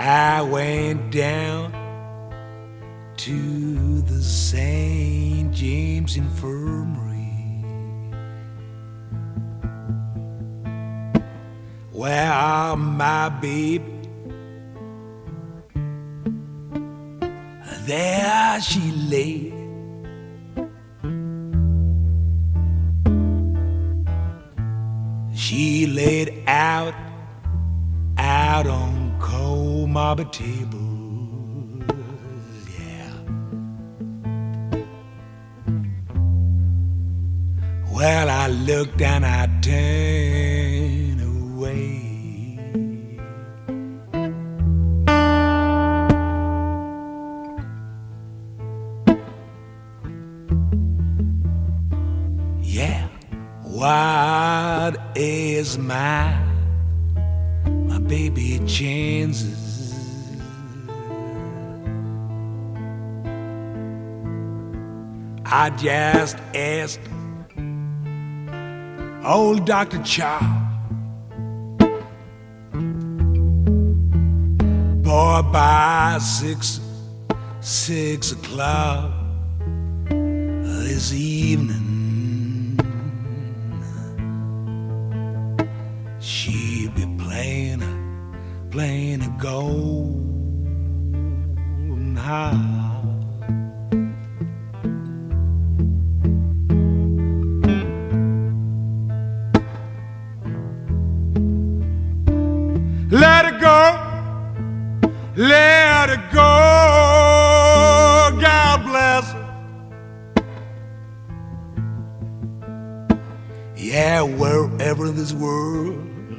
I went down to the St. James Infirmary, where my baby, there she lay. She laid out on cold marble tables, yeah. Well, I looked and I turned away. Yeah, what is my baby chances? I just asked old Dr. Charles, boy, by 6 o'clock this evening, she'll be playing a golden harp. Let it go, let it go, God bless her. Yeah, wherever in this world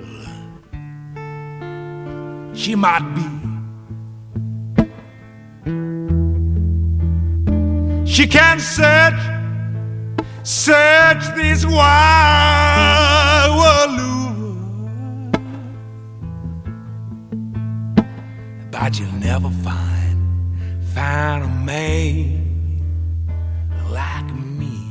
she might be, she can search this wide world over, but you'll never find a man like me.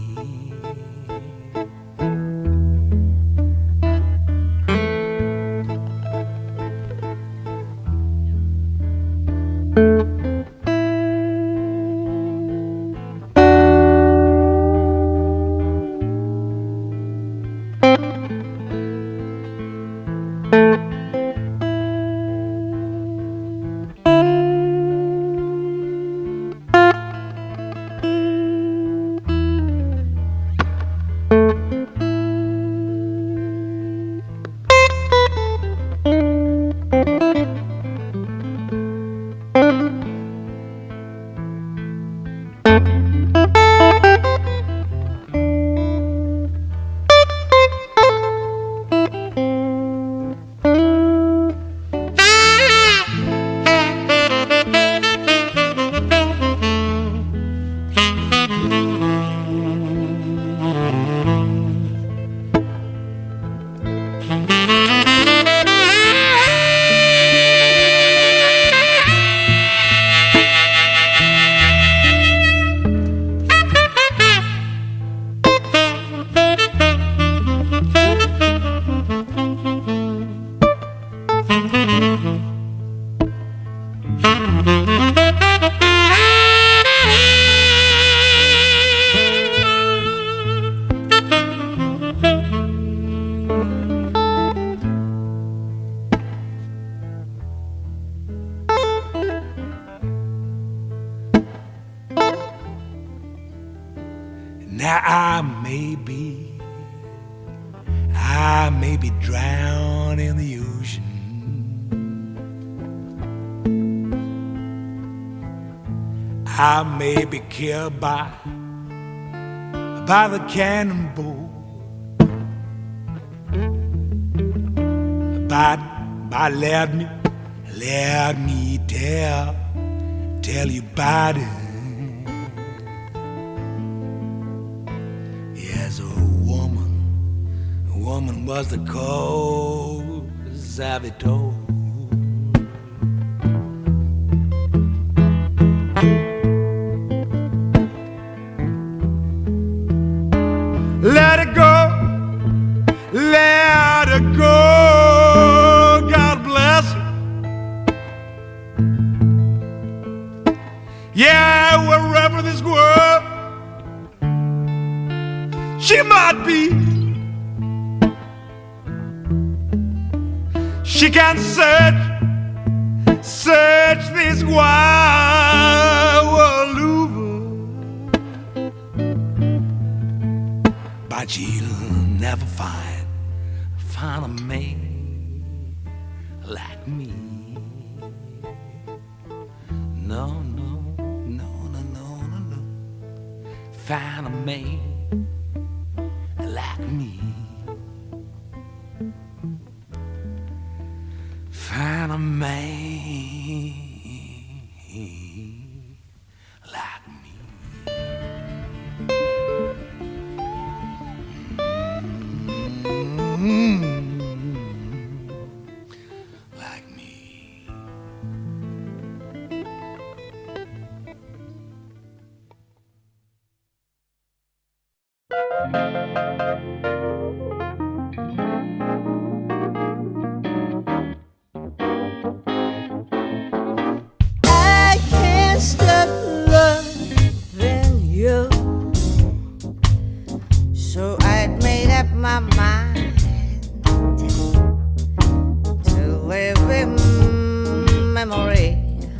Now I may be drowned in the ocean. I may be killed by the cannonball, but let me tell you about it. Yes, a woman was the cause of it all. Let it go, let it go, God bless her. Yeah, wherever this world she might be, she can search this wide world over, but she'll never find a man like me. No, no, no, no, no, no, no. Find a man like me. Find a man like me. Like me. I can't stop loving you, so I'd made up my mind to live in memory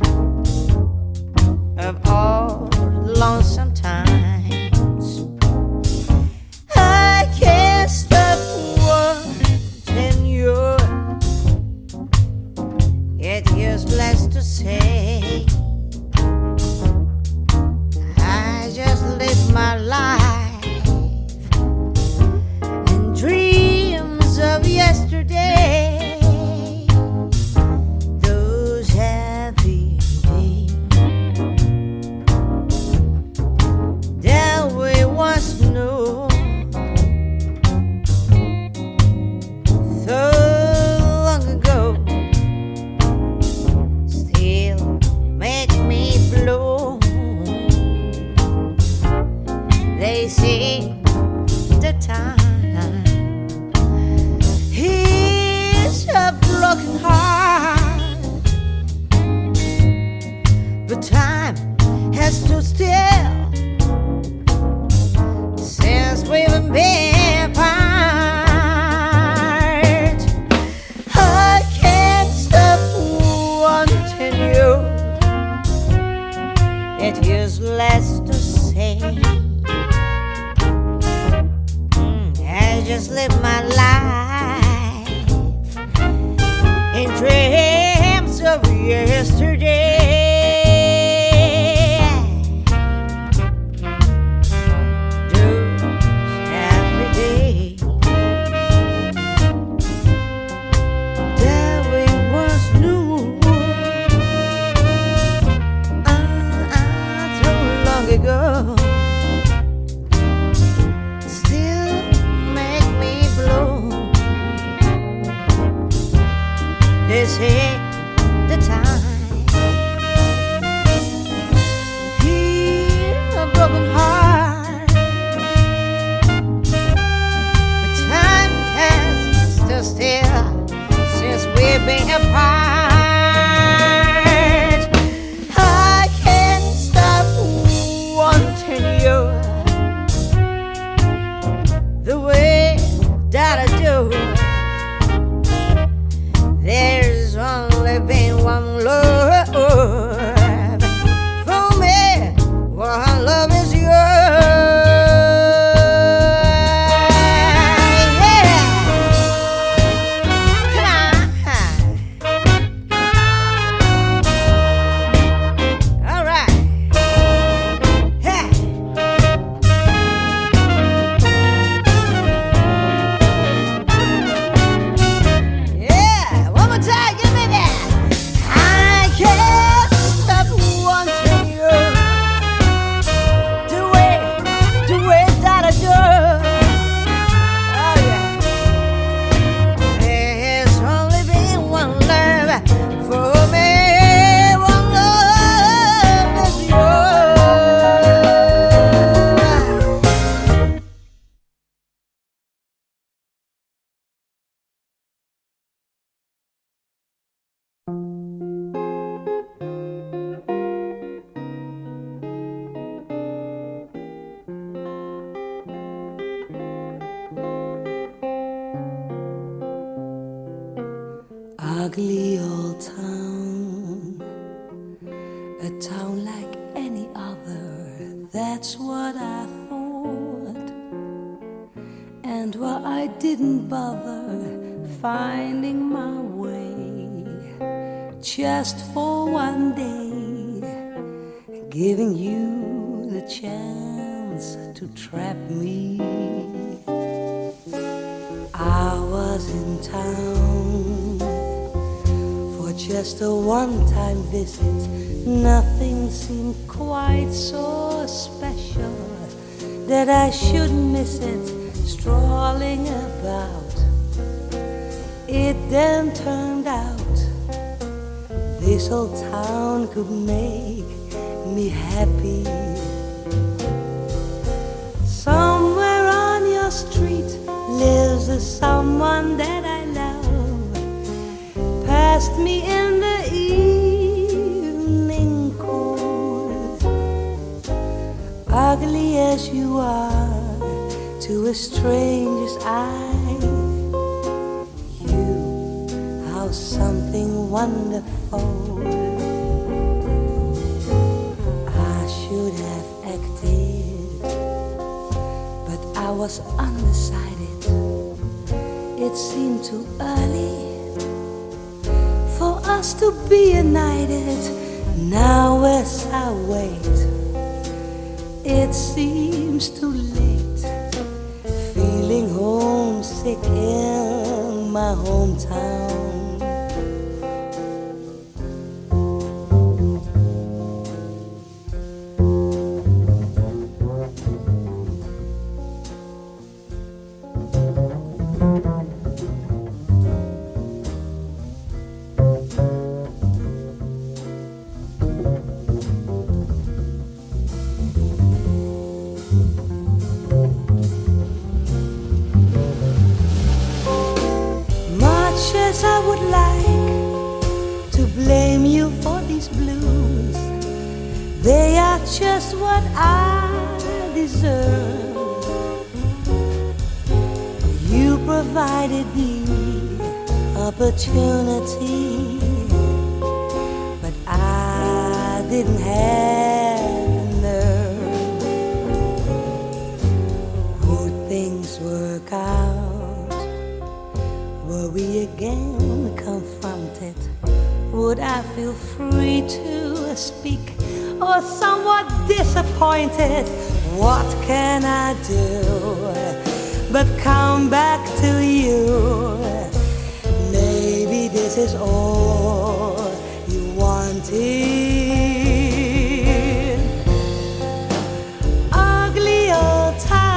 of all lonesome times. I can't stop wanting you. It useless to say. I just live my life in dreams of yesterday. Those happy days that we once knew. So long ago, still make me blue. They say the time is a broken heart, but time has stood still since we've been apart. I can't stop wanting you. It is less to say. I just live my life in dreams of yesterday. Those happy days that we once knew. Too long ago, still make me blue. They say the time ugly old town, a town like any other, that's what I thought. And why I didn't bother finding my way, just for one day, giving you the chance to trap me. I was in town for just a one-time visit. Nothing seemed quite so special that I should miss it. Strolling about, it then turned out this old town could make me happy. Somewhere on your street lives someone that I love, past me in the evening cool. Ugly as you are to a stranger's eye, you are something wonderful. I should have acted, but I was undecided. It seemed too early for us to be united. Now as I wait, it seems too late, feeling homesick in my hometown. I would like to blame you for these blues. They are just what I deserve. You provided the opportunity, but I didn't have the nerve. Would things work out? Were we again confronted? Would I feel free to speak, or somewhat disappointed? What can I do but come back to you? Maybe this is all you wanted. Ugly old town,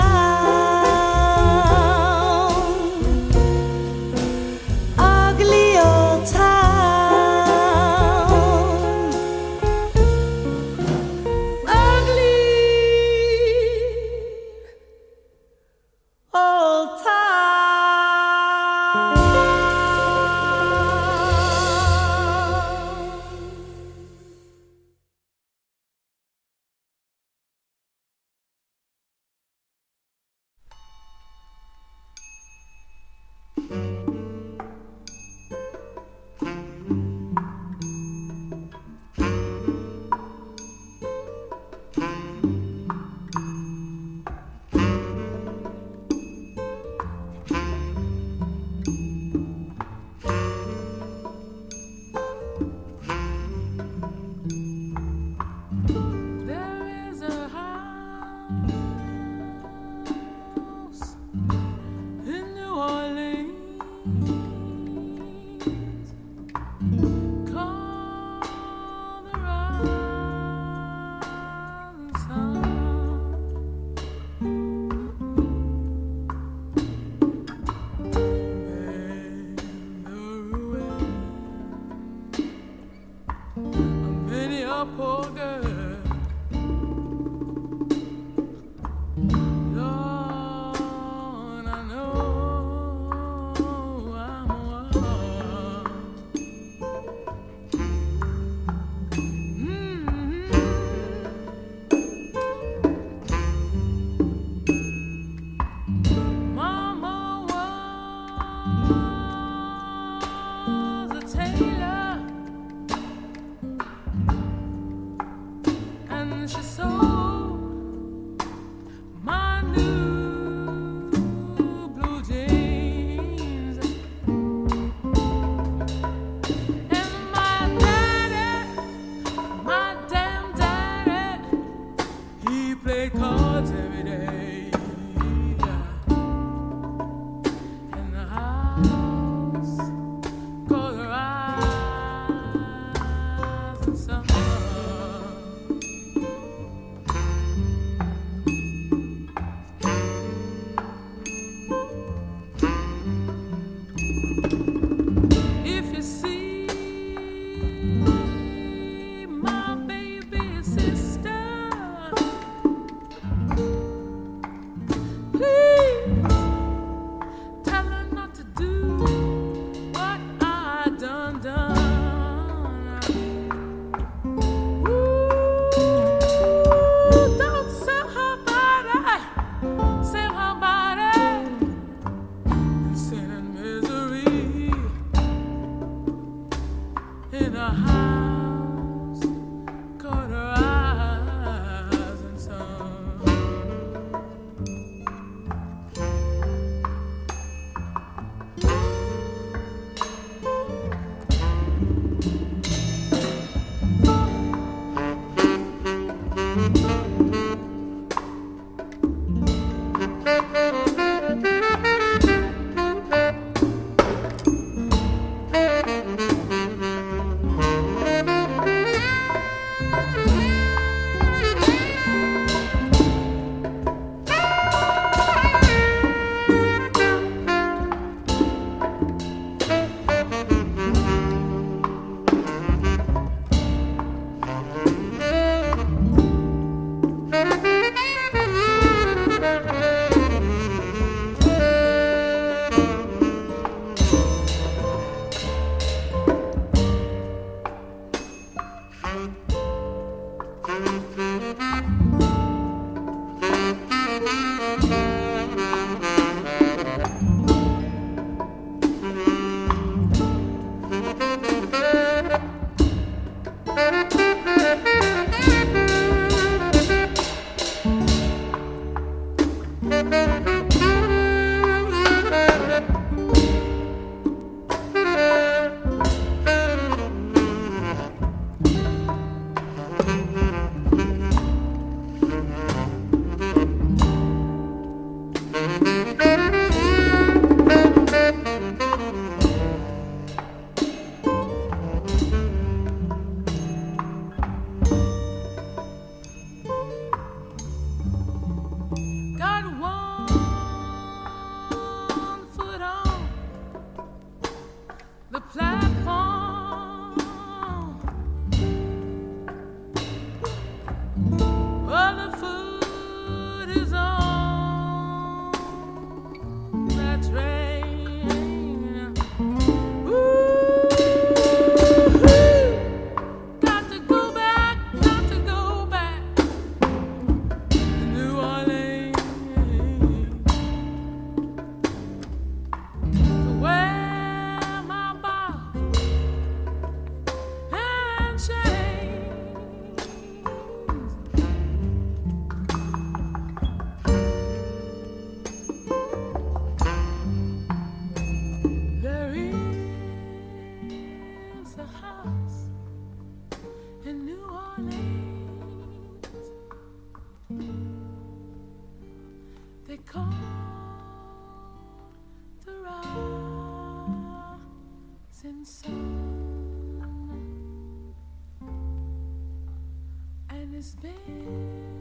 It's been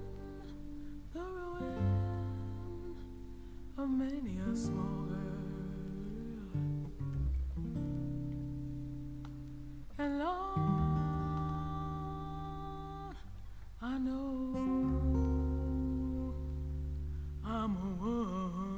the ruin of many a small girl, and Lord, I know I'm a woman.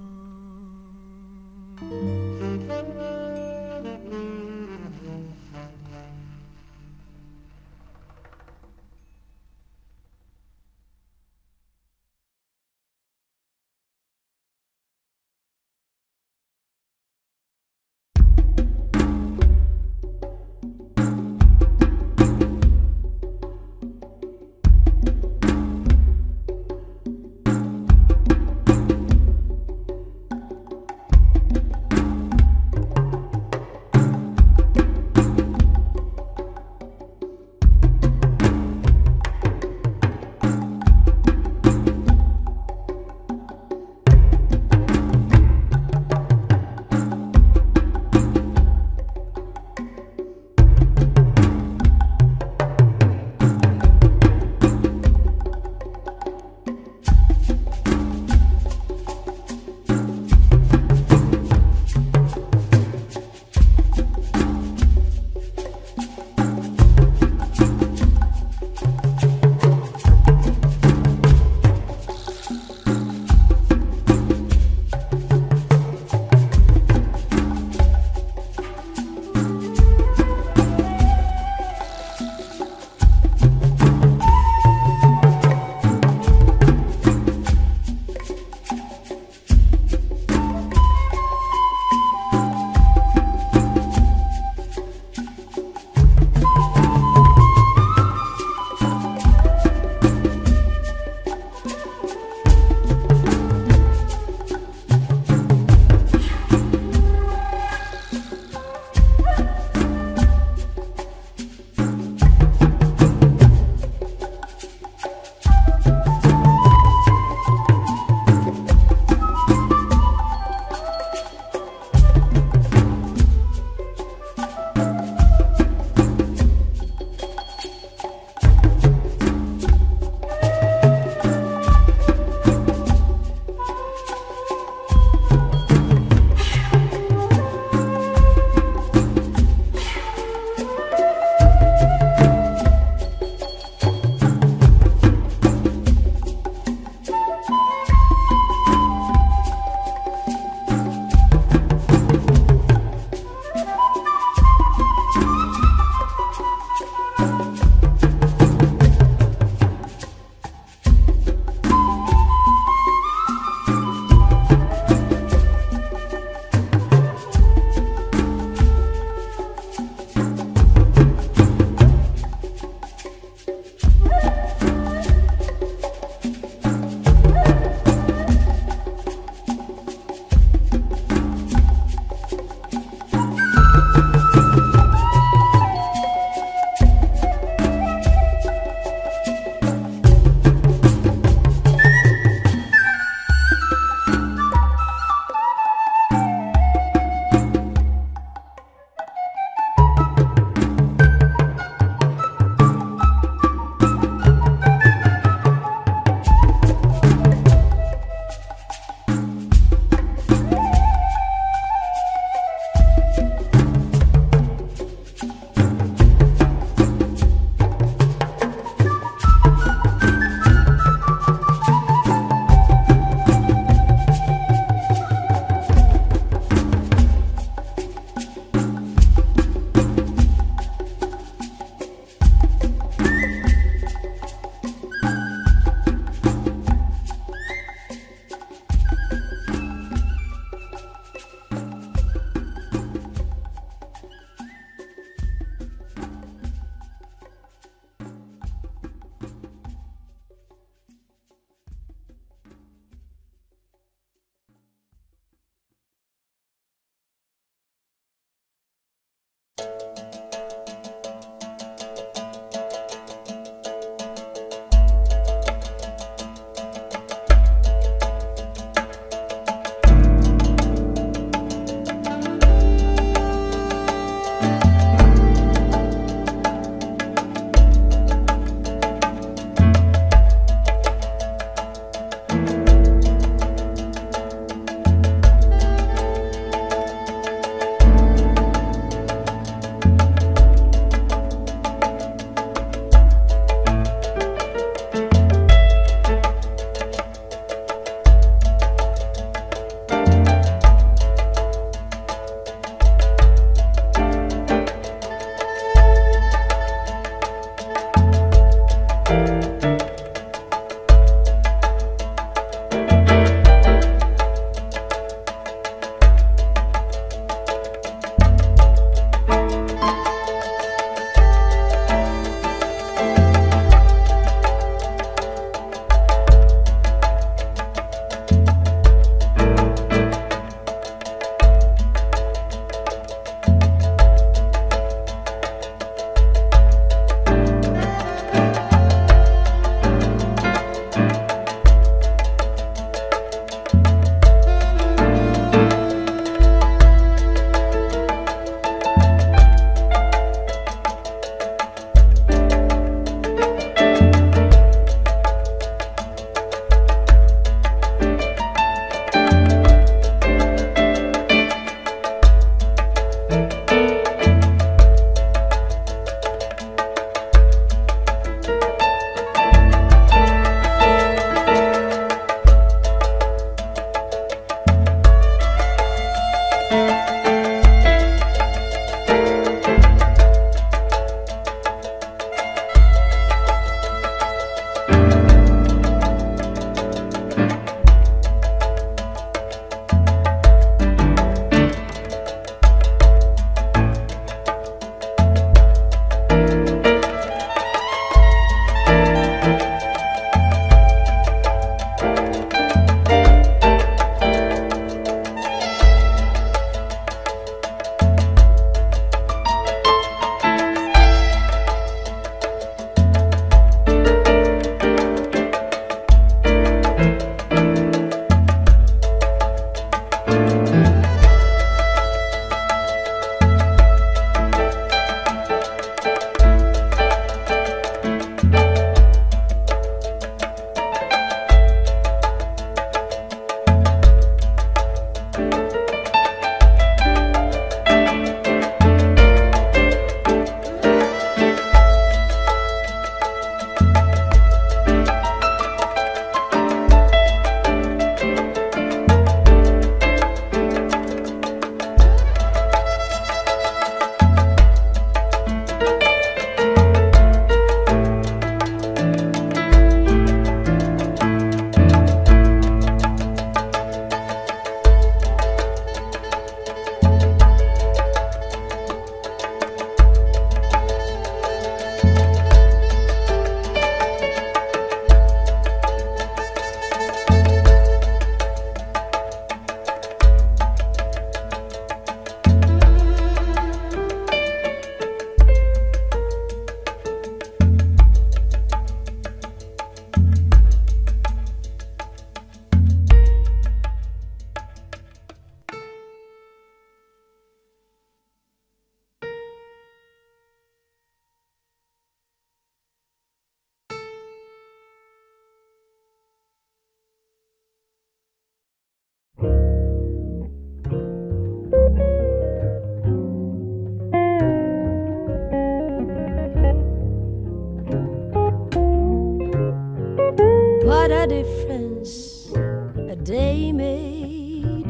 What a difference a day made.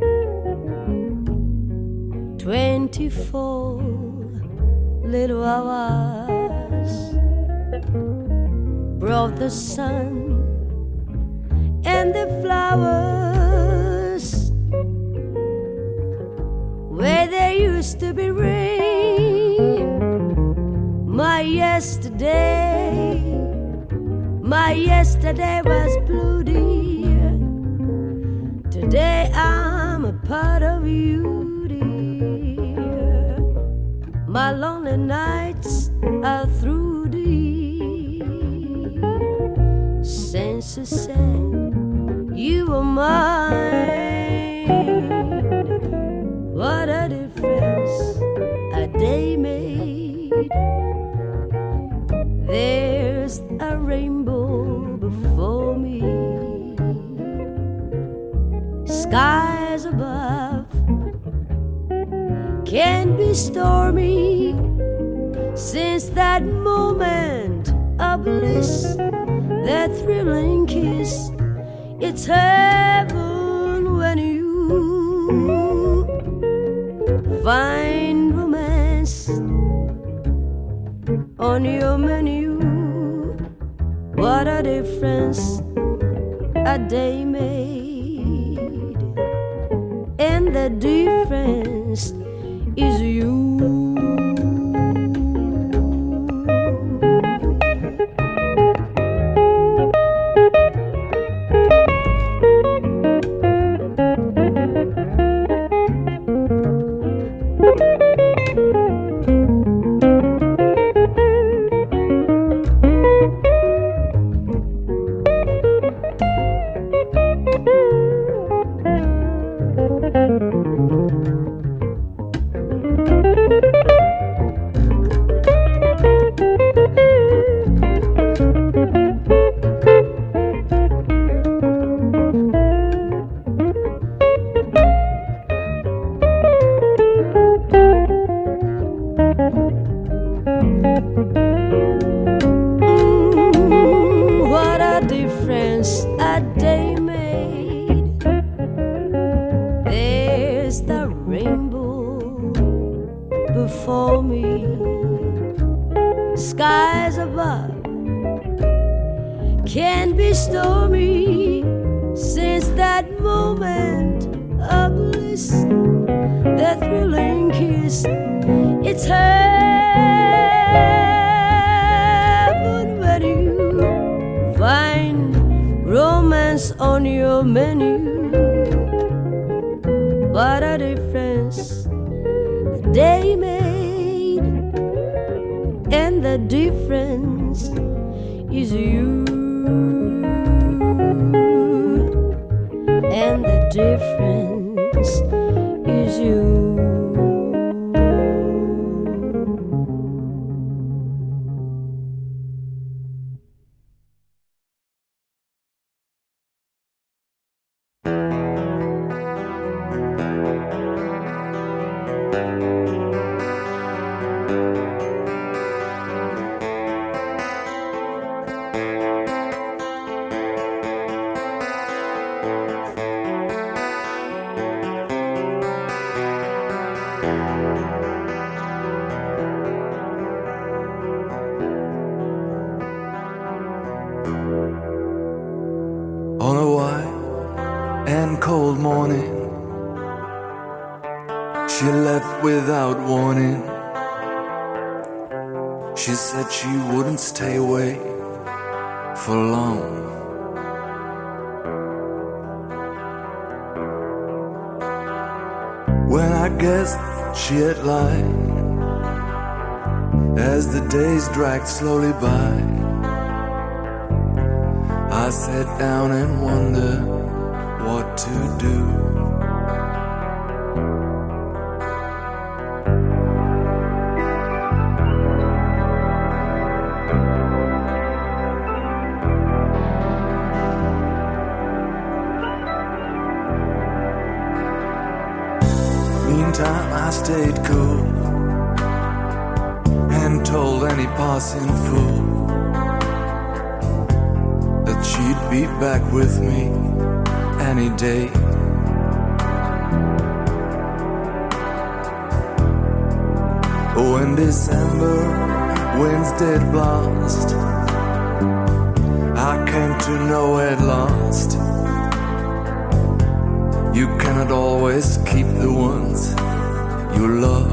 24 little hours brought the sun and the flowers where there used to be rain. My yesterday was blue, dear. Today I'm a part of you, dear. My lonely nights are through, dear. Since you said you were mine, what a difference a day made. There's a rainbow before me, skies above can be stormy. Since that moment of bliss, that thrilling kiss, it's heaven when you find romance on your menu. What a difference a day made, and the difference is you. What a difference a day made. There's the rainbow before me, skies above can be stormy. Since that moment of bliss, the thrilling kiss, it's heaven when you find romance on your menu. What a difference the day made, and the difference is you. And the difference is you. On a white and cold morning, she left without warning. She said she wouldn't stay away for long. When I guessed she had lied, as the days dragged slowly by, I sat down and wondered what to do. Meantime I stayed cool and told any passing fool that she she'd be back with me any day. Oh, in December, winds did blast. I came to know at last, you cannot always keep the ones you love.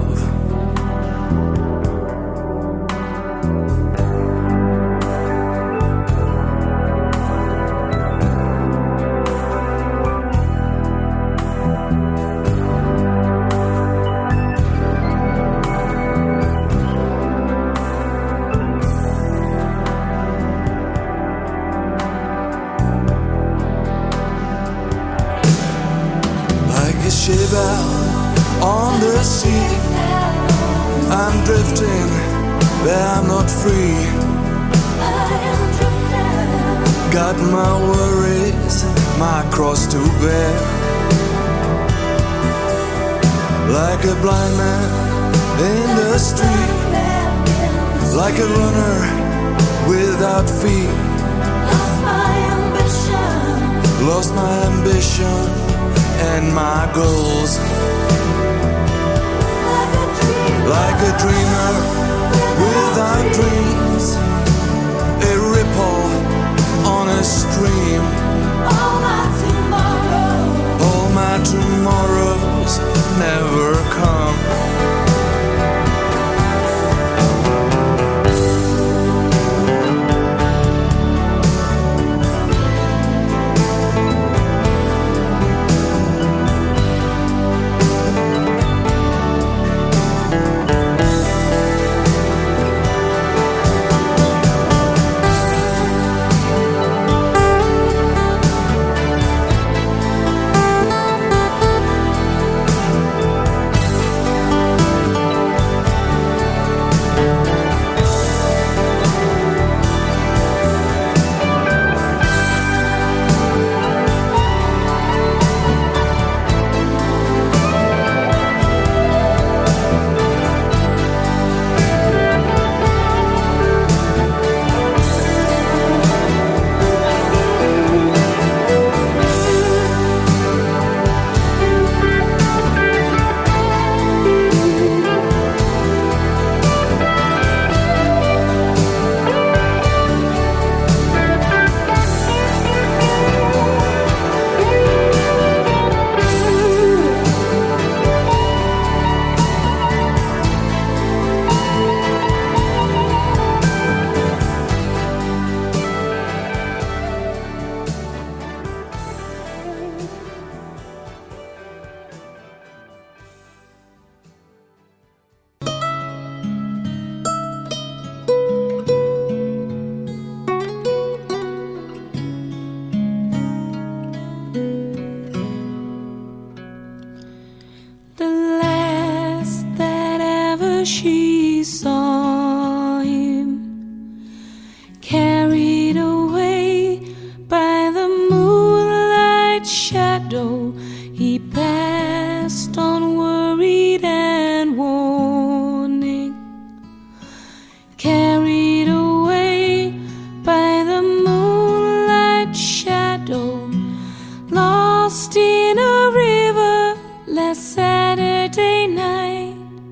Ship out on the sea, I'm drifting, but I'm not free. Got my worries, my cross to bear. Like a blind man in the street, like a runner without feet. Lost my ambition and my goals. Like a dreamer without dreams, a ripple on a stream. All my tomorrows never come. She saw him carried away by the moonlight shadow. He passed on worried and warning, carried away by the moonlight shadow, lost in a river last Saturday night.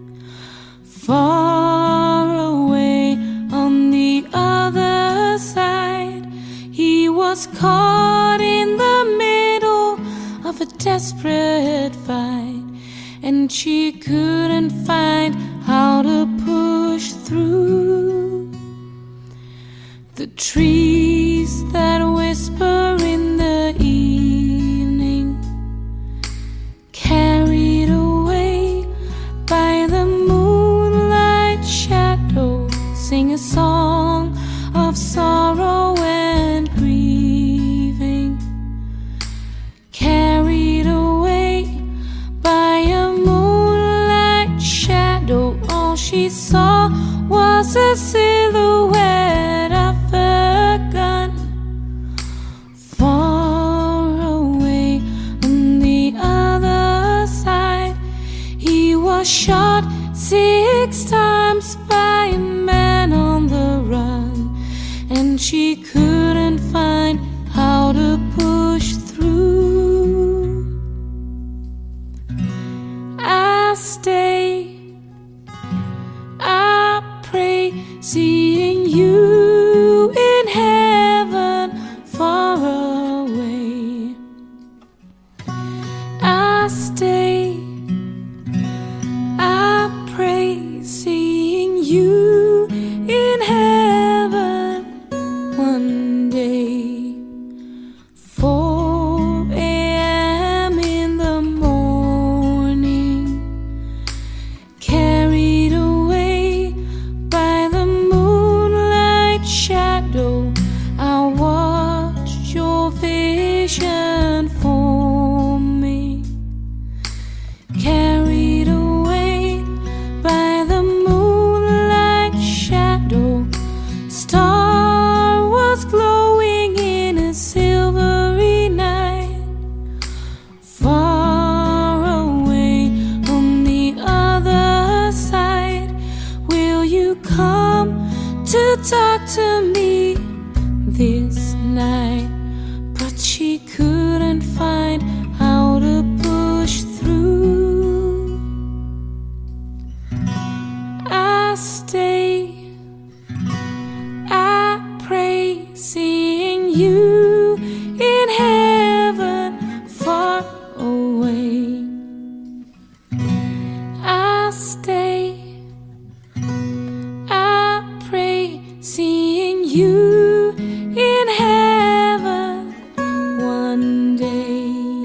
Far away on the other side, he was caught in the middle of a desperate fight, and she couldn't find how to push through. The trees that whisper in the evening, carried away by the shadow, sing a song of sorrow and grieving, carried away by a moonlight shadow. All she saw was a silhouette of a gun. Far away on the other side, he was shot 6 times by a man on the run, and she couldn't find vision for me. Carried away by the moonlight shadow, star was glowing in a silvery night. Far away on the other side, will you come to talk to me this night? But she couldn't find how to push through. I stay, I pray, seeing you in heaven far away. I stay, I pray, seeing you in heaven one day.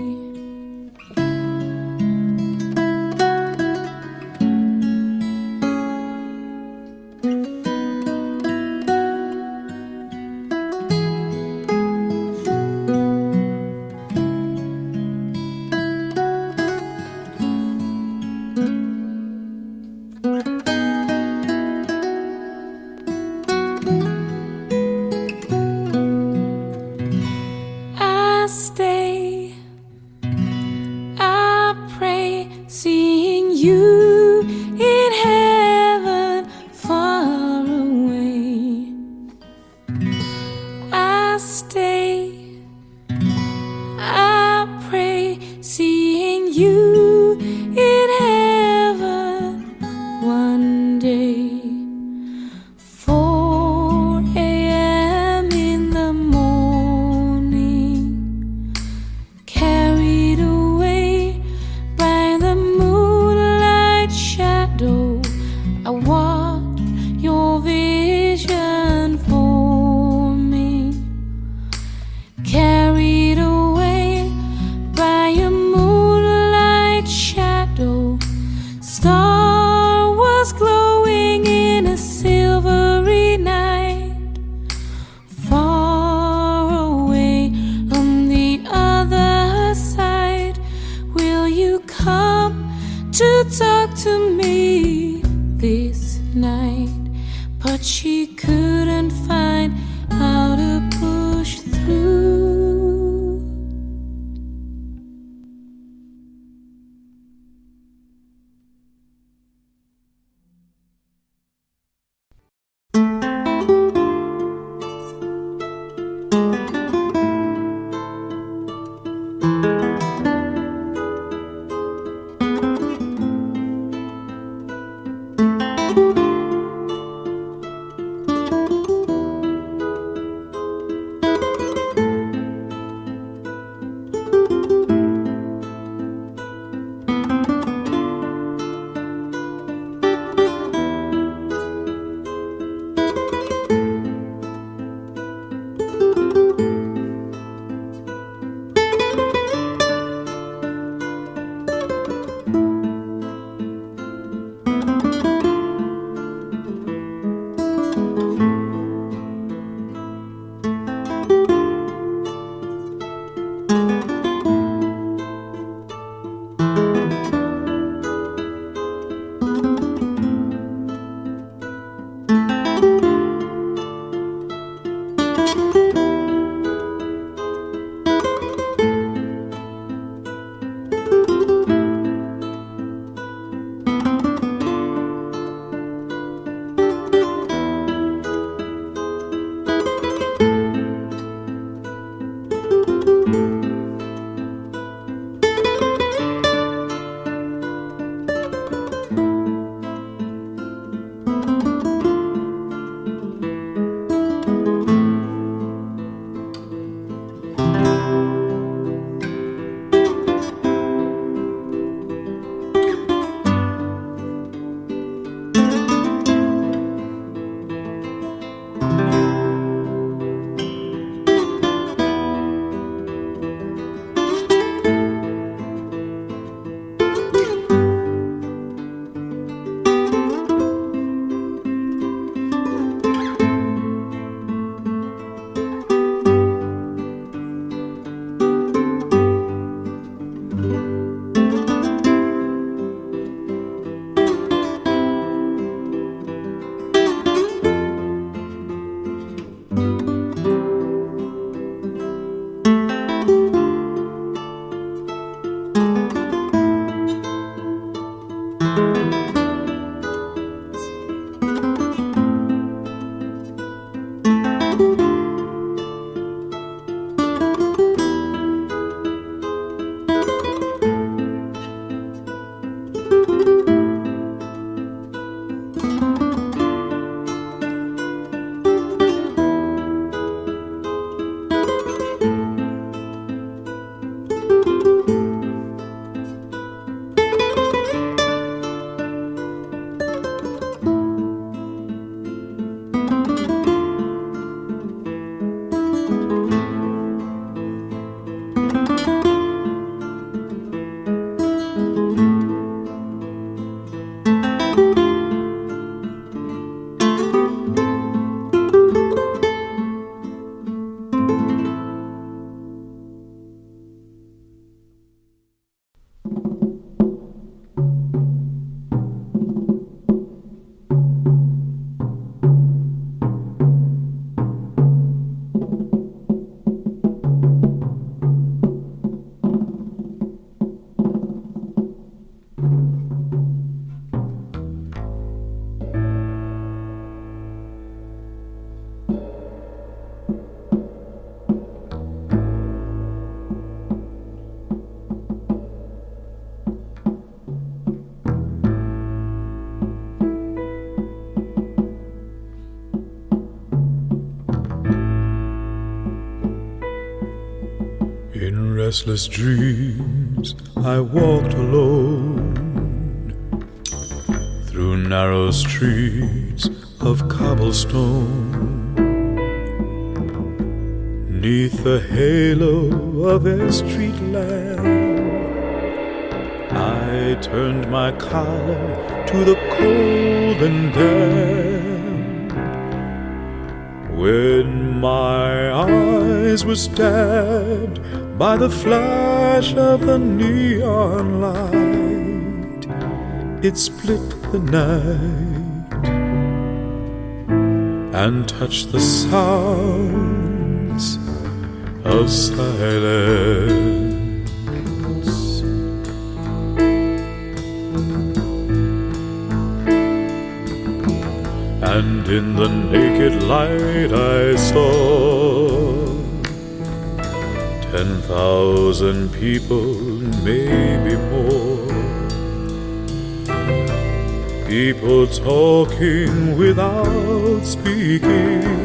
I stay, I pray, seeing you in heaven far away. I stay, I pray, seeing you in heaven one day. 4 a.m. in the morning, carried away by the moonlight shadow, I watch your vision for me. In restless dreams I walked alone through narrow streets of cobblestone. 'Neath the halo of a street lamp, I turned my collar to the cold and damp. When my eyes were stabbed by the flash of the neon light, it split the night and touched the sounds of silence. And in the naked light I saw 10,000 people, maybe more. People talking without speaking,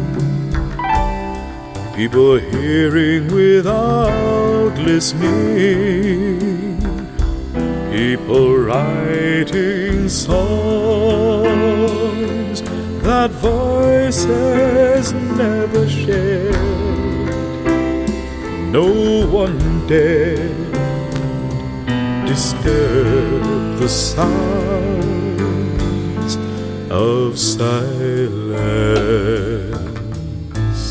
people hearing without listening, people writing songs that voices never shared. No one dared disturb the sounds of silence.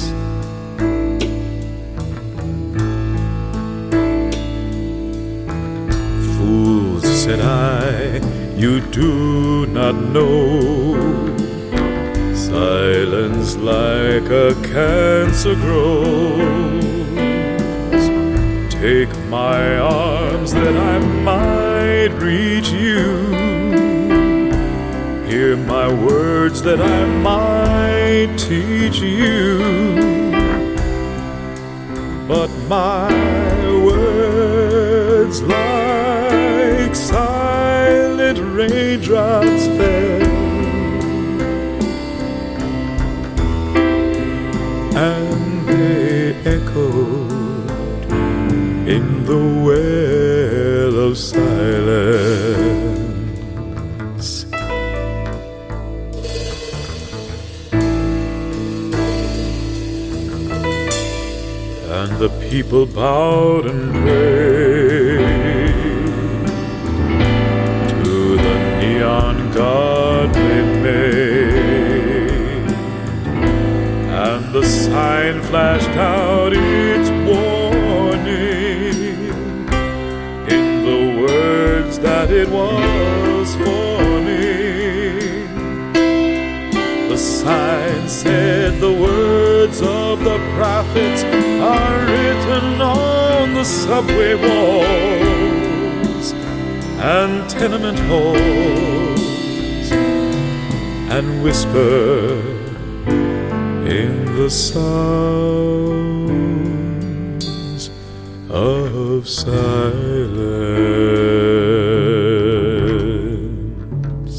Fools, said I, you do not know. Silence like a cancer grows. Take my arms that I might reach you. Hear my words that I might teach you. But my words like silent raindrops fell, and they echoed in the well of silence. And the people bowed and prayed to the neon god they made, and the sign flashed out its warning in the words that it was forming. The sign said the words of the prophets are written on the subway walls and tenement halls, and whisper in the sounds of silence.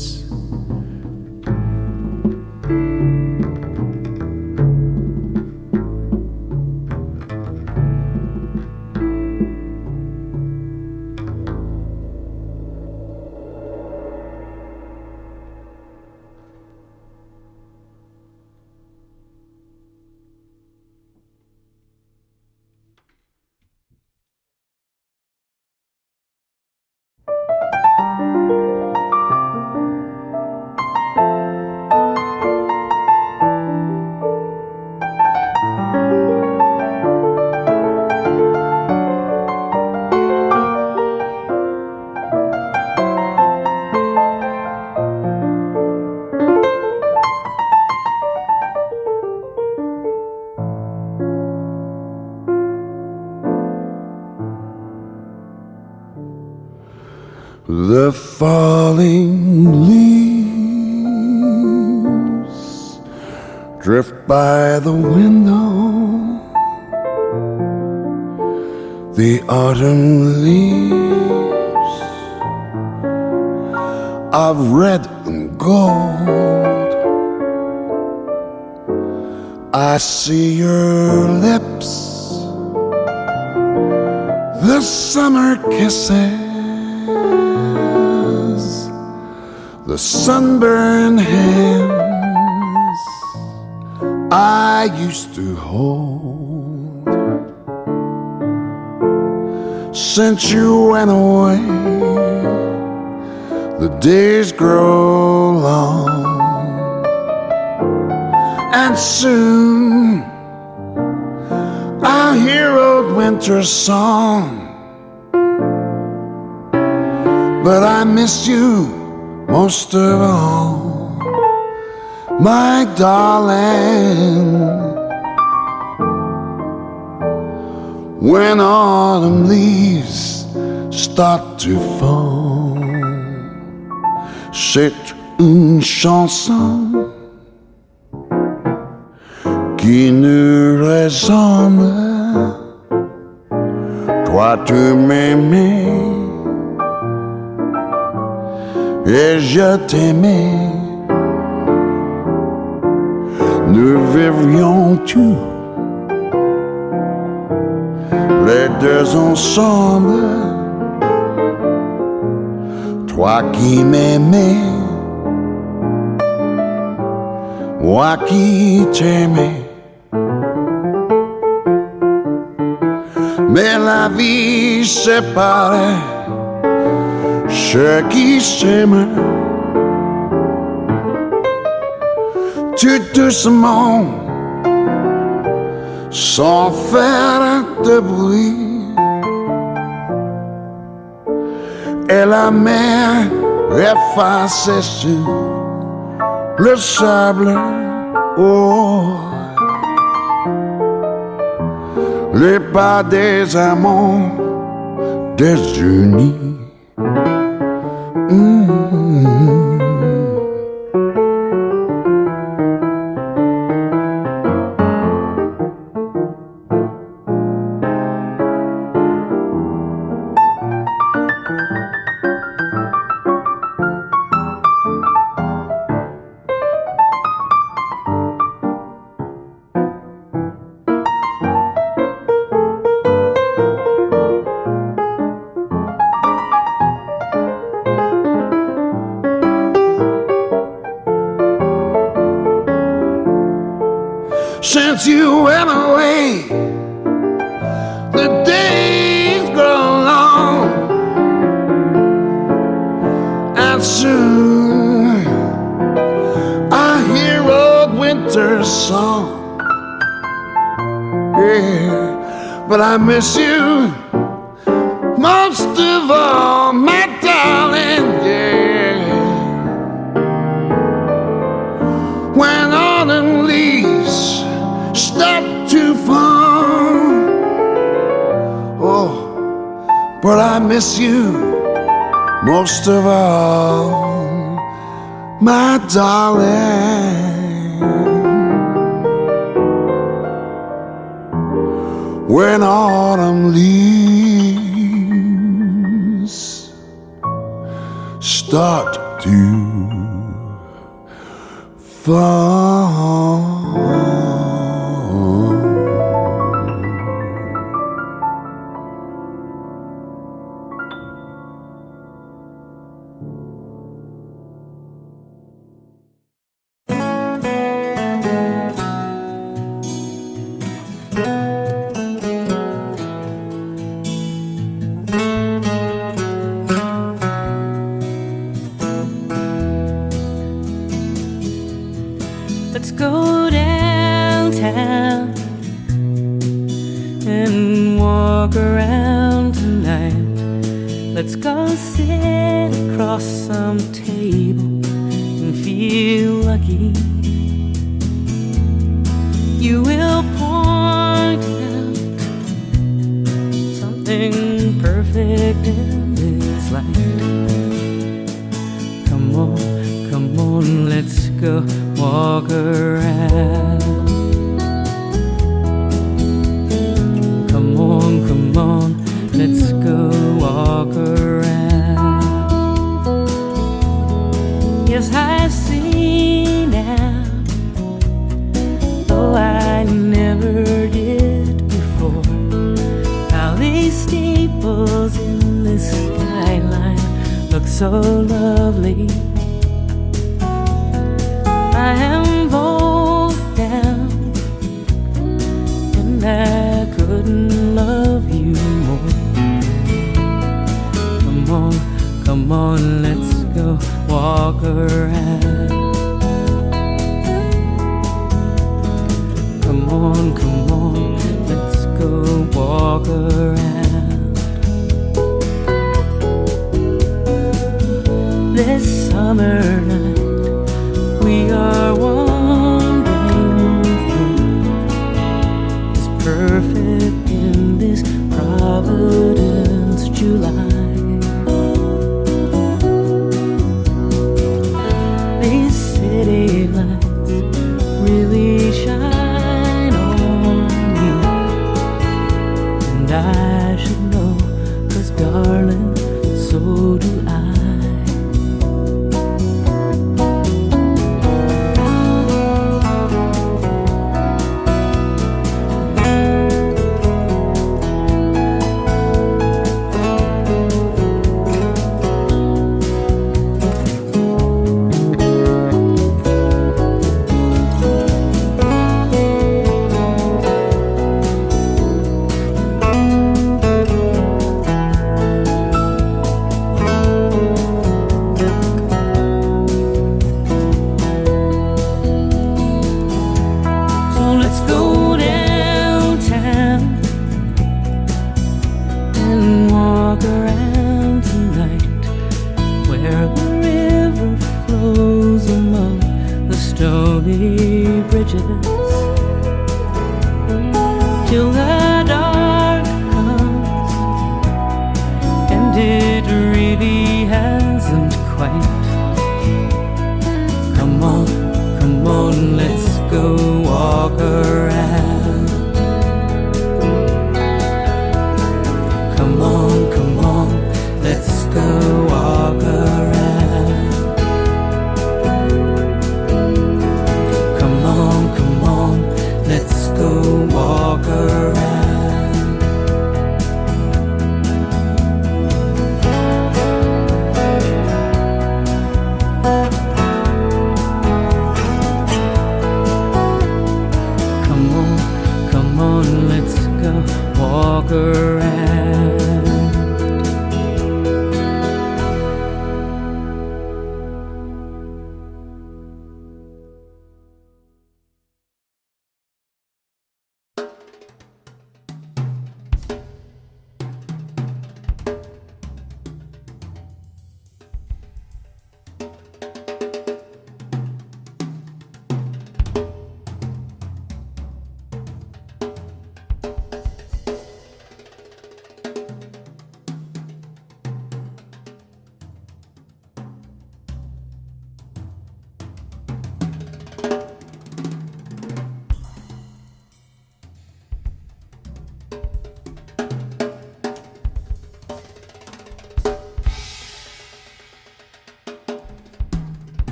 The falling leaves drift by the window. The autumn leaves of red and gold. I see your lips the summer kisses, the sunburned hands I used to hold. Since you went away, the days grow long, and soon I'll hear old winter song. But I miss you most of all, my darling. When autumn leaves start to fall, c'est une chanson qui nous ressemble. Toi tu m'aimais et je t'aimais. Nous vivrions tous les deux ensemble. Toi qui m'aimais, moi qui t'aimais. Mais la vie sépare ceux qui s'aiment. Tout doucement, sans faire de bruit, et la mer effacée sur le sable. Oh, les pas des amants désunis. Since you went away, the days grow long, and soon I hear old winter song. Yeah, but I miss you most of all, my darling. Yeah, when autumn leaves start to fall, oh, but I miss you most of all, my darling. When autumn leaves start to fall. Let's go downtown and walk around tonight. Let's go sit across some table and feel lucky. You will point out something perfect in this light. Come on, let's go walk around. Come on, let's go walk around. Yes, I see now, though I never did before, how these steep ripples in this skyline look so lovely. I am bold down, and I couldn't love you more. Come on, let's go walk around. Come on, let's go walk around. This summer night we are wandering through is perfect in this Providence July. These city lights really shine on you, and I should know, 'cause darling, so do I. Till the dark comes, and it really hasn't quite. Come on, let's go walk around. Come on, let's go walk around. Come on, let's go walk around. Come on, let's go walk around.